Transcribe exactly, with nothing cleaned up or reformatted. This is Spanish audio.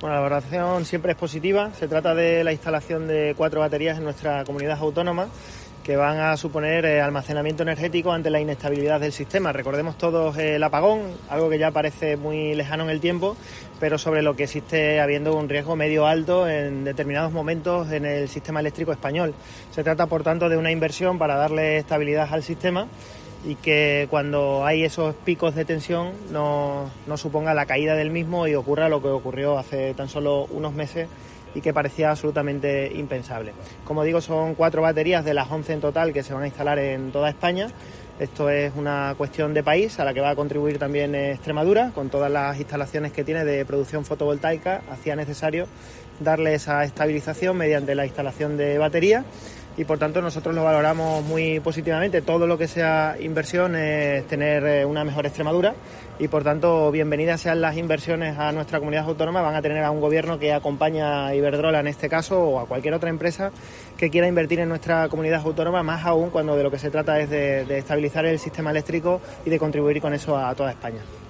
Bueno, la valoración siempre es positiva. Se trata de la instalación de cuatro baterías en nuestra comunidad autónoma que van a suponer eh, almacenamiento energético ante la inestabilidad del sistema. Recordemos todos eh, el apagón, algo que ya parece muy lejano en el tiempo, pero sobre lo que existe habiendo un riesgo medio alto en determinados momentos en el sistema eléctrico español. Se trata, por tanto, de una inversión para darle estabilidad al sistema y que cuando hay esos picos de tensión no, no suponga la caída del mismo y ocurra lo que ocurrió hace tan solo unos meses y que parecía absolutamente impensable. Como digo, son cuatro baterías de las once en total que se van a instalar en toda España. Esto es una cuestión de país a la que va a contribuir también Extremadura, con todas las instalaciones que tiene de producción fotovoltaica. Hacía necesario darle esa estabilización mediante la instalación de baterías y por tanto nosotros lo valoramos muy positivamente. Todo lo que sea inversión es tener una mejor Extremadura y por tanto bienvenidas sean las inversiones a nuestra comunidad autónoma. Van a tener a un gobierno que acompaña a Iberdrola en este caso o a cualquier otra empresa que quiera invertir en nuestra comunidad autónoma, más aún cuando de lo que se trata es de, de estabilizar el sistema eléctrico y de contribuir con eso a toda España.